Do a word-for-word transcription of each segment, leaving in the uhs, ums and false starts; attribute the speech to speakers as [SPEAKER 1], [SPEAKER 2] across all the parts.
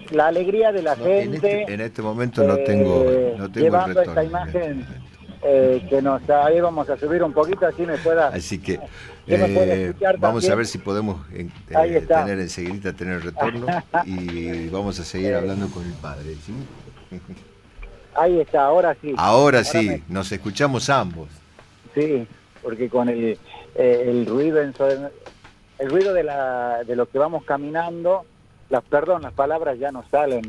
[SPEAKER 1] la alegría de la
[SPEAKER 2] No,
[SPEAKER 1] gente.
[SPEAKER 2] En este, en este momento no tengo,
[SPEAKER 1] eh,
[SPEAKER 2] no tengo el
[SPEAKER 1] llevando
[SPEAKER 2] retorno.
[SPEAKER 1] esta imagen eh, que nos ahí vamos a subir un poquito, así me pueda,
[SPEAKER 2] Así que
[SPEAKER 1] que me pueda
[SPEAKER 2] eh,
[SPEAKER 1] escuchar
[SPEAKER 2] vamos
[SPEAKER 1] también.
[SPEAKER 2] a ver si podemos eh,
[SPEAKER 1] Ahí
[SPEAKER 2] eh,
[SPEAKER 1] está.
[SPEAKER 2] tener enseguida tener el retorno y vamos a seguir
[SPEAKER 1] Eh,
[SPEAKER 2] hablando con el padre, ¿sí?
[SPEAKER 1] ahí está, ahora sí.
[SPEAKER 2] Ahora
[SPEAKER 1] Ahora
[SPEAKER 2] sí,
[SPEAKER 1] me,
[SPEAKER 2] nos escuchamos ambos.
[SPEAKER 1] sí, porque con el, eh, el ruido en so- el ruido de la de lo que vamos caminando, las perdón, las palabras ya no salen.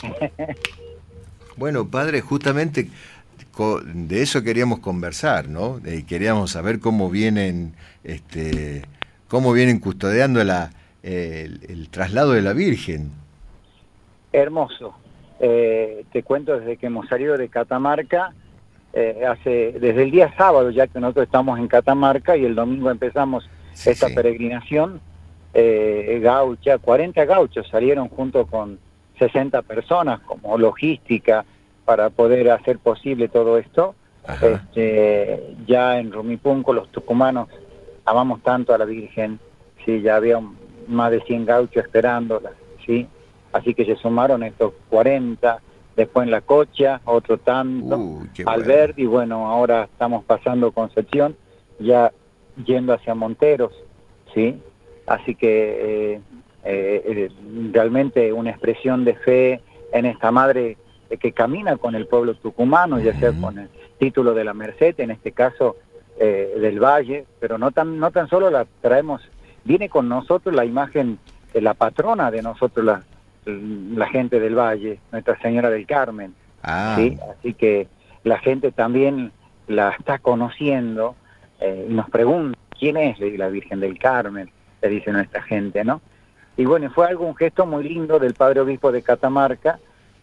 [SPEAKER 2] Bueno, padre, justamente co- de eso queríamos conversar, ¿no? Eh, queríamos saber cómo vienen, este, cómo vienen custodiando la, eh, el, el traslado de la Virgen.
[SPEAKER 1] Hermoso. Eh, te cuento desde que hemos salido de Catamarca, eh, hace desde el día sábado, ya que nosotros estamos en Catamarca y el domingo empezamos
[SPEAKER 2] Sí,
[SPEAKER 1] esta
[SPEAKER 2] sí.
[SPEAKER 1] peregrinación, eh, gaucha, cuarenta gauchos salieron junto con sesenta personas como logística para poder hacer posible todo esto.
[SPEAKER 2] Ajá.
[SPEAKER 1] Este, ya en Rumipunco los tucumanos amamos tanto a la Virgen, sí, ya había un- más de cien gauchos esperándola, sí, así que se sumaron estos cuarenta, después en La Cocha, otro tanto,
[SPEAKER 2] Uy, qué bueno.
[SPEAKER 1] Alberdi, y bueno, ahora estamos pasando Concepción, ya yendo hacia Monteros, sí, así que eh, eh, realmente una expresión de fe en esta madre eh, que camina con el pueblo tucumano, ya sea
[SPEAKER 2] Ujú.
[SPEAKER 1] con el título de la Merced, en este caso eh, del Valle, pero no tan, no tan solo la traemos, viene con nosotros la imagen de la patrona de nosotros, la, la gente del Valle, Nuestra Señora del Carmen,
[SPEAKER 2] Ah,
[SPEAKER 1] ¿sí? Así que la gente también la está conociendo eh, y nos pregunta quién es la Virgen del Carmen, le dice nuestra gente, ¿no? Y bueno, fue algo, un gesto muy lindo del Padre Obispo de Catamarca.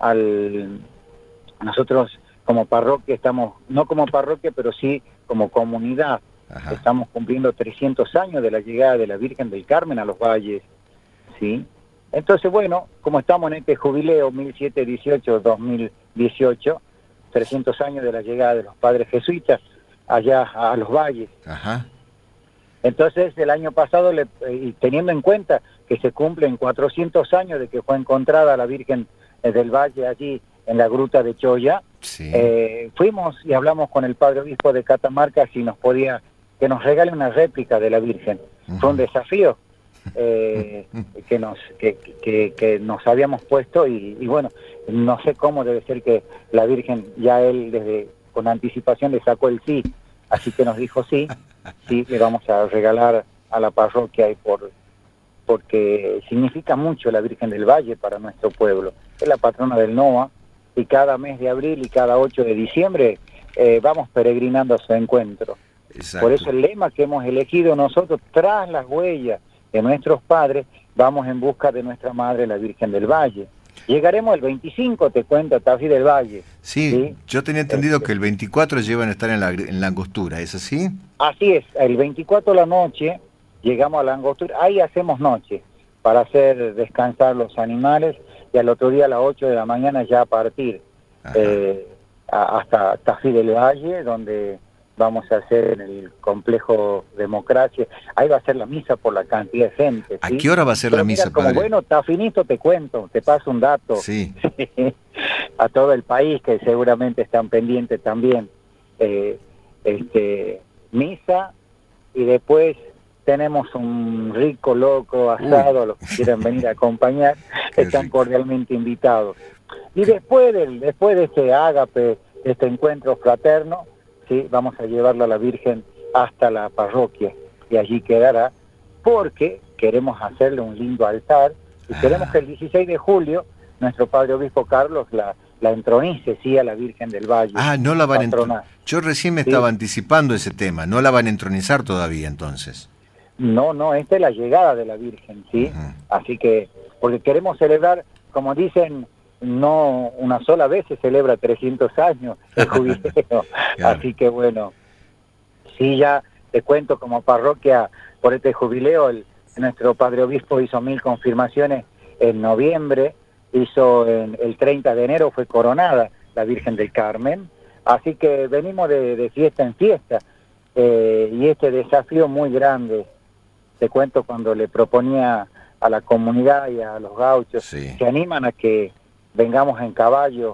[SPEAKER 1] Al nosotros como parroquia estamos, no como parroquia, pero sí como comunidad,
[SPEAKER 2] ajá.
[SPEAKER 1] estamos cumpliendo trescientos años de la llegada de la Virgen del Carmen a los valles, ¿sí? Entonces, bueno, como estamos en este jubileo mil setecientos dieciocho dos mil dieciocho, trescientos años de la llegada de los padres jesuitas allá a los valles.
[SPEAKER 2] Ajá.
[SPEAKER 1] Entonces, el año pasado, le, y teniendo en cuenta que se cumplen cuatrocientos años de que fue encontrada la Virgen del Valle allí en la gruta de Choya,
[SPEAKER 2] Sí.
[SPEAKER 1] eh, fuimos y hablamos con el Padre Obispo de Catamarca si nos podía, que nos regale una réplica de la Virgen.
[SPEAKER 2] Ujú.
[SPEAKER 1] Fue un desafío eh, que nos que, que, que nos habíamos puesto y, y bueno, no sé cómo debe ser que la Virgen, ya él desde con anticipación le sacó el sí, así que nos dijo sí, sí, le vamos a regalar a la parroquia y por porque significa mucho la Virgen del Valle para nuestro pueblo. Es la patrona del N O A y cada mes de abril y cada ocho de diciembre eh, vamos peregrinando a su encuentro.
[SPEAKER 2] Exacto.
[SPEAKER 1] Por eso el lema que hemos elegido nosotros, tras las huellas de nuestros padres, vamos en busca de nuestra Madre, la Virgen del Valle. Llegaremos el veinticinco, te cuento, a Tafí del Valle.
[SPEAKER 2] Sí,
[SPEAKER 1] ¿sí?
[SPEAKER 2] yo tenía entendido
[SPEAKER 1] Este,
[SPEAKER 2] que el veinticuatro llevan a estar en la, en la angostura, ¿es así?
[SPEAKER 1] Así es, el veinticuatro de la noche llegamos a la angostura, ahí hacemos noche para hacer descansar los animales y al otro día a las ocho de la mañana ya a partir eh, a, hasta Tafí del Valle, donde vamos a hacer en el complejo Democracia. Ahí va a ser la misa por la cantidad de gente.
[SPEAKER 2] ¿A
[SPEAKER 1] ¿sí?
[SPEAKER 2] qué hora va a ser
[SPEAKER 1] Pero
[SPEAKER 2] la
[SPEAKER 1] mira,
[SPEAKER 2] misa,
[SPEAKER 1] como
[SPEAKER 2] padre?
[SPEAKER 1] bueno, está finito, te cuento, te paso un dato.
[SPEAKER 2] Sí.
[SPEAKER 1] A todo el país, que seguramente están pendientes también. Eh, este, misa y después tenemos un rico loco asado,
[SPEAKER 2] Uy.
[SPEAKER 1] los que quieran venir a acompañar,
[SPEAKER 2] Qué
[SPEAKER 1] están
[SPEAKER 2] rico.
[SPEAKER 1] cordialmente invitados. Y después del, después de este ágape, este encuentro fraterno, sí, vamos a llevarlo a la Virgen hasta la parroquia y allí quedará, porque queremos hacerle un lindo altar y queremos
[SPEAKER 2] Ah.
[SPEAKER 1] que el dieciséis de julio nuestro Padre Obispo Carlos la, la entronice, sí, a la Virgen del Valle.
[SPEAKER 2] Ah, no la van a
[SPEAKER 1] patrona.
[SPEAKER 2] entronizar. Yo recién me
[SPEAKER 1] Sí.
[SPEAKER 2] estaba anticipando ese tema. No la van a entronizar todavía, entonces.
[SPEAKER 1] No, no, esta es la llegada de la Virgen, ¿sí?
[SPEAKER 2] Ujú.
[SPEAKER 1] Así que, porque queremos celebrar, como dicen, no una sola vez se celebra trescientos años el jubileo.
[SPEAKER 2] Claro.
[SPEAKER 1] Así que bueno, sí, ya te cuento como parroquia, por este jubileo, el, nuestro Padre Obispo hizo mil confirmaciones en noviembre, hizo en, el treinta de enero fue coronada la Virgen del Carmen, así que venimos de, de fiesta en fiesta, eh, y este desafío muy grande, te cuento cuando le proponía a la comunidad y a los gauchos,
[SPEAKER 2] Sí.
[SPEAKER 1] se animan a que vengamos en caballo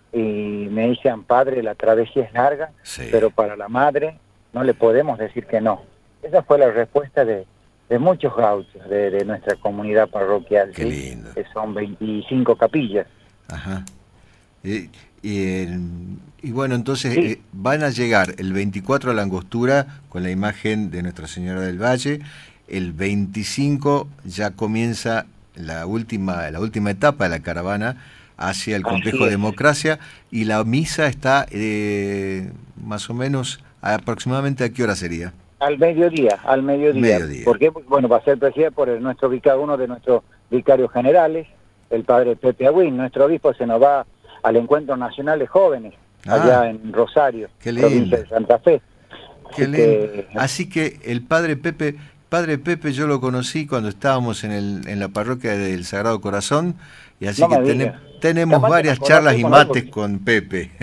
[SPEAKER 1] y me dicen, padre, la travesía es larga,
[SPEAKER 2] Sí.
[SPEAKER 1] pero para la madre no le podemos decir que no. Esa fue la respuesta de, de muchos gauchos de, de nuestra comunidad parroquial.
[SPEAKER 2] Qué
[SPEAKER 1] ¿sí?
[SPEAKER 2] lindo.
[SPEAKER 1] Que son veinticinco capillas.
[SPEAKER 2] Ajá. Y, y, el- y bueno, entonces
[SPEAKER 1] Sí.
[SPEAKER 2] eh, van a llegar el veinticuatro a la Angostura con la imagen de Nuestra Señora del Valle. El veinticinco ya comienza la última, la última etapa de la caravana hacia el
[SPEAKER 1] Así
[SPEAKER 2] complejo
[SPEAKER 1] es.
[SPEAKER 2] Democracia, y la misa está eh, más o menos aproximadamente, ¿a qué hora sería?
[SPEAKER 1] Al mediodía, al mediodía.
[SPEAKER 2] Mediodía.
[SPEAKER 1] Porque bueno, va a ser presidida por el, nuestro vicario, uno de nuestros vicarios generales, el padre Pepe Agüín. Nuestro obispo se nos va al Encuentro Nacional de Jóvenes,
[SPEAKER 2] Ah,
[SPEAKER 1] allá en Rosario,
[SPEAKER 2] qué lindo.
[SPEAKER 1] provincia de Santa Fe.
[SPEAKER 2] Qué
[SPEAKER 1] Así
[SPEAKER 2] lindo.
[SPEAKER 1] que,
[SPEAKER 2] Así que el padre Pepe, padre Pepe yo lo conocí cuando estábamos en, el, en la parroquia del Sagrado Corazón, y así
[SPEAKER 1] No
[SPEAKER 2] que
[SPEAKER 1] me
[SPEAKER 2] tene-
[SPEAKER 1] digas.
[SPEAKER 2] tenemos
[SPEAKER 1] Capaz que
[SPEAKER 2] varias
[SPEAKER 1] nos
[SPEAKER 2] charlas y
[SPEAKER 1] conocemos, ¿no?
[SPEAKER 2] mates
[SPEAKER 1] Porque-
[SPEAKER 2] con Pepe,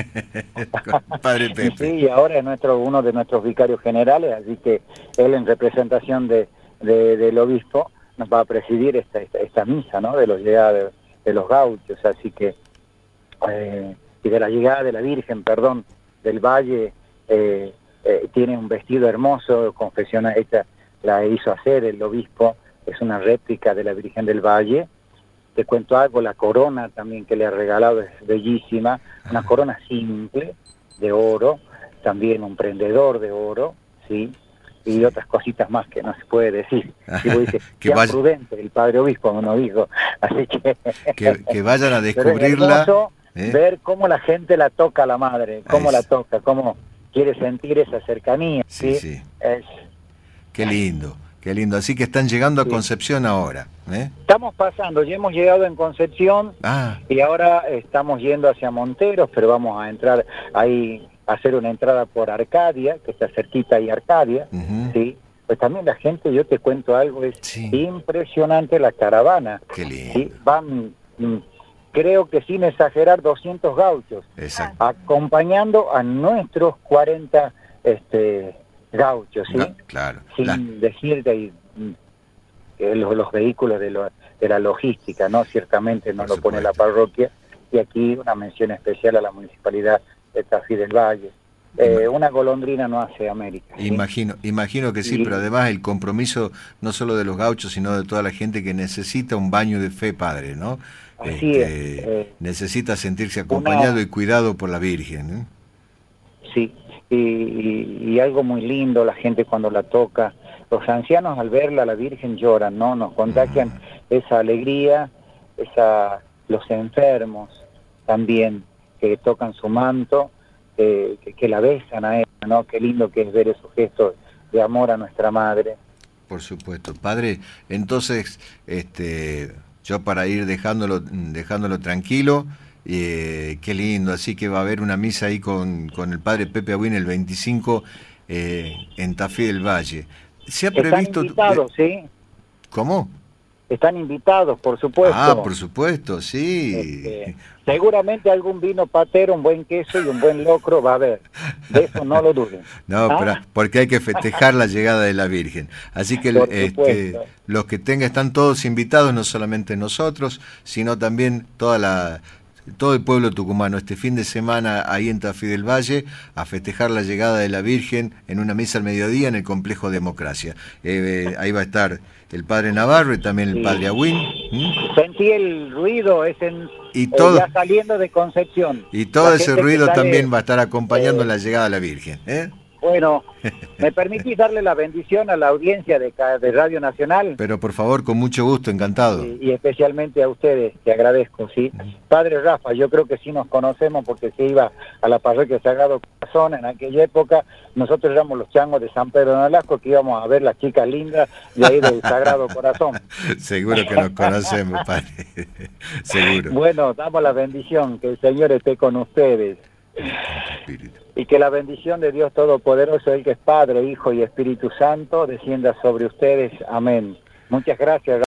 [SPEAKER 2] con padre Pepe.
[SPEAKER 1] Sí, y ahora es nuestro, uno de nuestros vicarios generales, así que él en representación de, de- del obispo nos va a presidir esta, esta, esta misa, ¿no? De los llegados de, de los gauchos, así que, eh, y de la llegada de la Virgen, perdón, del Valle, eh, eh, tiene un vestido hermoso, confesiona, esta la hizo hacer el obispo, es una réplica de la Virgen del Valle. Te cuento algo, la corona también que le ha regalado es bellísima, una corona simple, de oro, también un prendedor de oro, ¿sí? Y
[SPEAKER 2] Sí.
[SPEAKER 1] otras cositas más que no se puede decir. Y vos dices,
[SPEAKER 2] Que
[SPEAKER 1] que
[SPEAKER 2] vaya-
[SPEAKER 1] prudente el padre obispo, no dijo. Así que,
[SPEAKER 2] Que, que vayan a
[SPEAKER 1] pero es
[SPEAKER 2] descubrirla.
[SPEAKER 1] hermoso
[SPEAKER 2] ¿eh?
[SPEAKER 1] ver cómo la gente la toca a la madre, cómo la
[SPEAKER 2] Es-
[SPEAKER 1] toca, cómo quiere sentir esa cercanía,
[SPEAKER 2] Sí,
[SPEAKER 1] ¿sí?
[SPEAKER 2] sí.
[SPEAKER 1] Es,
[SPEAKER 2] Qué lindo, qué lindo. Así que están llegando a
[SPEAKER 1] Sí.
[SPEAKER 2] Concepción ahora. ¿eh?
[SPEAKER 1] estamos pasando, ya hemos llegado en Concepción,
[SPEAKER 2] Ah,
[SPEAKER 1] y ahora estamos yendo hacia Monteros, pero vamos a entrar ahí, a hacer una entrada por Arcadia, que está cerquita ahí Arcadia,
[SPEAKER 2] ujú.
[SPEAKER 1] ¿sí? Pues también la gente, yo te cuento algo, es
[SPEAKER 2] Sí.
[SPEAKER 1] impresionante la caravana,
[SPEAKER 2] Qué lindo.
[SPEAKER 1] ¿sí? Van, mm, creo que sin exagerar, doscientos gauchos,
[SPEAKER 2] Exacto.
[SPEAKER 1] acompañando a nuestros cuarenta este, gauchos, ¿sí?
[SPEAKER 2] Ga- Claro.
[SPEAKER 1] Sin
[SPEAKER 2] La-
[SPEAKER 1] decirte ahí, mm, que los, los vehículos de, lo- de la logística, ¿no? Ciertamente no
[SPEAKER 2] Por
[SPEAKER 1] lo pone la
[SPEAKER 2] supuesto.
[SPEAKER 1] parroquia, y aquí una mención especial a la municipalidad de Tafí del Valle. Eh, una golondrina no hace América, ¿sí?
[SPEAKER 2] Imagino, imagino que sí,
[SPEAKER 1] Y-
[SPEAKER 2] pero además el compromiso no solo de los gauchos, sino de toda la gente que necesita un baño de fe, padre, ¿no?
[SPEAKER 1] Así
[SPEAKER 2] Este,
[SPEAKER 1] es, eh,
[SPEAKER 2] necesita sentirse acompañado y cuidado por la Virgen. ¿eh?
[SPEAKER 1] Sí, y, y- y algo muy lindo, la gente cuando la toca, los ancianos al verla, la Virgen lloran, ¿no? Nos contagian esa alegría, esa, los enfermos también, que tocan su manto, eh, que, que la besan a ella, ¿no? Qué lindo que es ver esos gestos de amor a nuestra madre.
[SPEAKER 2] Por supuesto. Padre, entonces, este, yo para ir dejándolo, dejándolo tranquilo, eh, qué lindo, así que va a haber una misa ahí con, con el padre Pepe Agüín el veinticinco eh, en Tafí del Valle. ¿Se ha
[SPEAKER 1] Están
[SPEAKER 2] previsto?
[SPEAKER 1] invitados, ¿sí?
[SPEAKER 2] ¿Cómo?
[SPEAKER 1] Están invitados, por supuesto.
[SPEAKER 2] Ah, por supuesto, sí.
[SPEAKER 1] Este, seguramente algún vino patero, un buen queso y un buen locro va a haber. De eso no lo duden.
[SPEAKER 2] No,
[SPEAKER 1] ¿Ah?
[SPEAKER 2] pero- porque hay que festejar la llegada de la Virgen. Así que
[SPEAKER 1] Por
[SPEAKER 2] este,
[SPEAKER 1] supuesto.
[SPEAKER 2] los que tengan están todos invitados, no solamente nosotros, sino también toda la todo el pueblo tucumano este fin de semana ahí en Tafí del Valle a festejar la llegada de la Virgen en una misa al mediodía en el complejo Democracia. Eh, eh, ahí va a estar el padre Navarro y también el
[SPEAKER 1] Sí.
[SPEAKER 2] padre Agüín. ¿m?
[SPEAKER 1] Sentí el ruido, es en,
[SPEAKER 2] Y
[SPEAKER 1] eh,
[SPEAKER 2] todo-
[SPEAKER 1] ya saliendo de Concepción.
[SPEAKER 2] Y todo
[SPEAKER 1] La
[SPEAKER 2] ese
[SPEAKER 1] gente que
[SPEAKER 2] ruido
[SPEAKER 1] sale,
[SPEAKER 2] también va a estar acompañando
[SPEAKER 1] eh,
[SPEAKER 2] la llegada de la Virgen. ¿eh?
[SPEAKER 1] Bueno, ¿me permitís darle la bendición a la audiencia de, ca- de Radio Nacional?
[SPEAKER 2] Pero por favor, con mucho gusto, encantado.
[SPEAKER 1] Y, y especialmente a ustedes, que agradezco, ¿sí? Padre Rafa, yo creo que sí nos conocemos porque se iba a la parroquia Sagrado Corazón en aquella época. Nosotros éramos los changos de San Pedro de Nolasco, que íbamos a ver las chicas lindas de ahí del Sagrado Corazón.
[SPEAKER 2] Seguro que nos conocemos, padre. Seguro.
[SPEAKER 1] Bueno, damos la bendición, que el Señor esté con ustedes.
[SPEAKER 2] Espíritu.
[SPEAKER 1] Y que la bendición de Dios Todopoderoso, el que es Padre, Hijo y Espíritu Santo, descienda sobre ustedes. Amén. Muchas gracias.